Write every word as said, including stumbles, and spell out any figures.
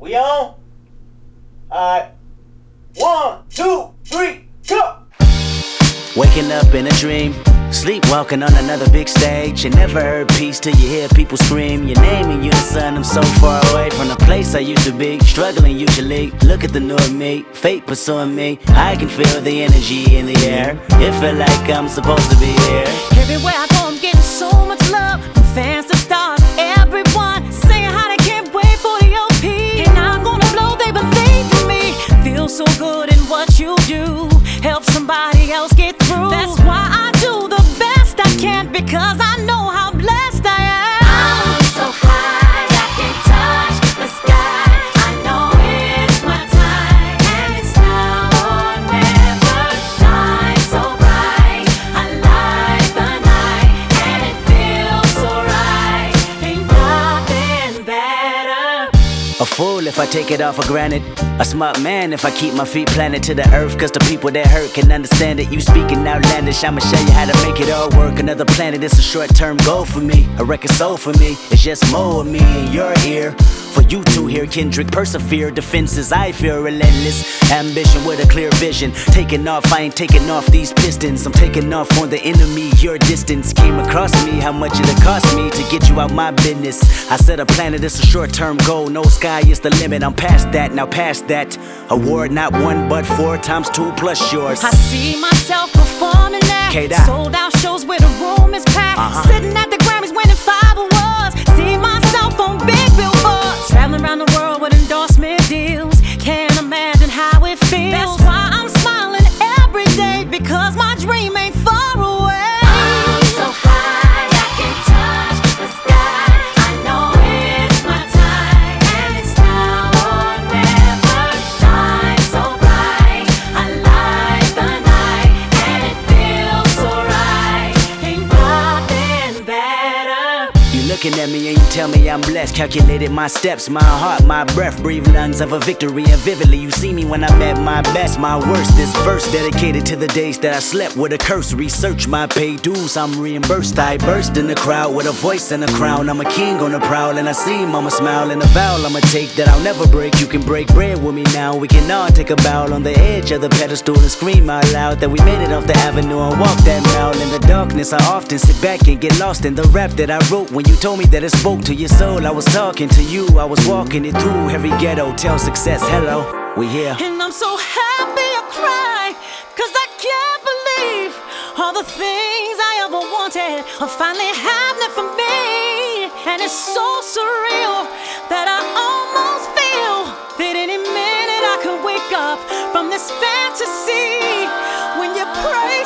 We on? Alright. One, two, three, go! Waking up in a dream, sleepwalking on another big stage. You never heard peace till you hear people scream your name in unison. I'm so far away from the place I used to be, struggling usually. Look at the new me, fate pursuing me. I can feel the energy in the air. It feel like I'm supposed to be here. Everywhere I go, I'm getting so much love from fans to stars. Everyone saying how they can't wait for the O P. And I'm gonna blow, they believe in me. Feel so good in what you do. Help somebody else get through. That's why I do the best I can, because I know how blessed I am. I'm so high, I can touch the sky. I know it's my time, and it's now or never. Shine so bright, I light the night, and it feels so right. Ain't nothing better. A fool if I take it all for granted. A smart man if I keep my feet planted to the earth. Cause the people that hurt can understand it. You speaking outlandish, I'ma show you how to make it all work. Another planet, it's a short-term goal for me. A record soul for me, it's just more of me in your ear. For you to hear Kendrick persevere. Defenses, I feel relentless. Ambition with a clear vision. Taking off, I ain't taking off these pistons. I'm taking off on the enemy. Your distance came across me. How much it'll cost me to get you out my business. I said a planet, it's a short-term goal. No sky is the limit, I'm past that, now past that. Award not one but four times two plus yours. I see myself performing there. K-Dot. Sold out shows where the room is packed. Uh-huh. Sitting at the Grammys winning five awards. See myself on big billboards. Traveling around the world with endorsement deals. Can't imagine how it feels. That's why I'm smiling every day, because my dream ain't far away. I'm so high, I can touch the sky. I know it's my time, and it's now or never. Shine so bright, I light the night, and it feels so right. Ain't nothing better. You looking at me and you tell me I'm blessed. Calculated my steps, my heart, my breath. Breathe lungs of a victory, and vividly you see me when I'm at my best, my worst. This verse dedicated to the days that I slept with a curse. Research my pay dues, I'm reimbursed. I burst in the crowd with a voice and a crown. I'm a king on the prowl, and I see mama smile. And a vow I'ma take that I'll never break. You can break bread with me now. We can all take a bow on the edge of the pedestal and scream out loud that we made it off the avenue and walk that mile. In the darkness, I often sit back and get lost in the rap that I wrote. When you told me that it spoke to your soul, I was talking to you. I was walking it through every ghetto. Tell success hello, we here. And I'm so happy I cry, cause I can't believe all the things I ever wanted are finally happening for me. And it's so surreal that I almost feel that any minute I could wake up from this fantasy. When you pray